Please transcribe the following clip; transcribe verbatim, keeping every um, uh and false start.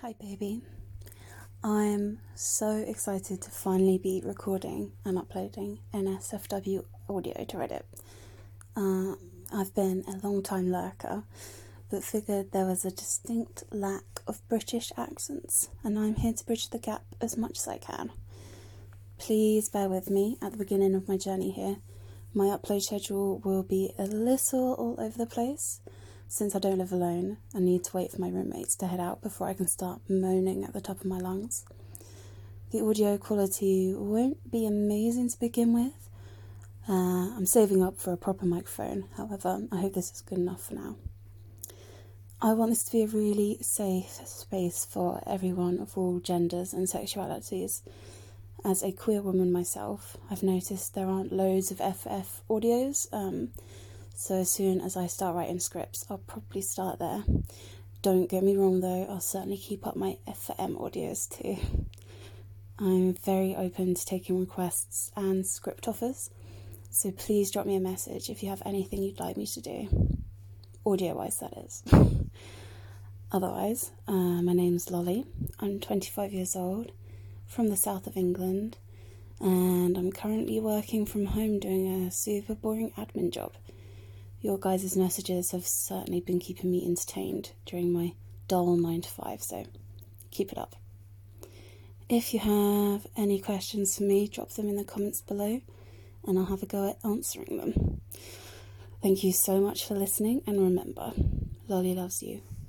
Hi baby, I'm so excited to finally be recording and uploading N S F W audio to Reddit. Uh, I've been a long time lurker, but figured there was a distinct lack of British accents, and I'm here to bridge the gap as much as I can. Please bear with me at the beginning of my journey here. My upload schedule will be a little all over the place, since I don't live alone and need to wait for my roommates to head out before I can start moaning at the top of my lungs. The audio quality won't be amazing to begin with. Uh, I'm saving up for a proper microphone, however, I hope this is good enough for now. I want this to be a really safe space for everyone of all genders and sexualities. As a queer woman myself, I've noticed there aren't loads of F F audios, um, so as soon as I start writing scripts, I'll probably start there. Don't get me wrong though, I'll certainly keep up my F M audios too. I'm very open to taking requests and script offers, so please drop me a message if you have anything you'd like me to do. Audio-wise, that is. Otherwise, uh, my name's Lolly. I'm twenty-five years old, from the south of England, and I'm currently working from home doing a super boring admin job. Your guys' messages have certainly been keeping me entertained during my dull nine to five, so keep it up. If you have any questions for me, drop them in the comments below, and I'll have a go at answering them. Thank you so much for listening, and remember, Lolly loves you.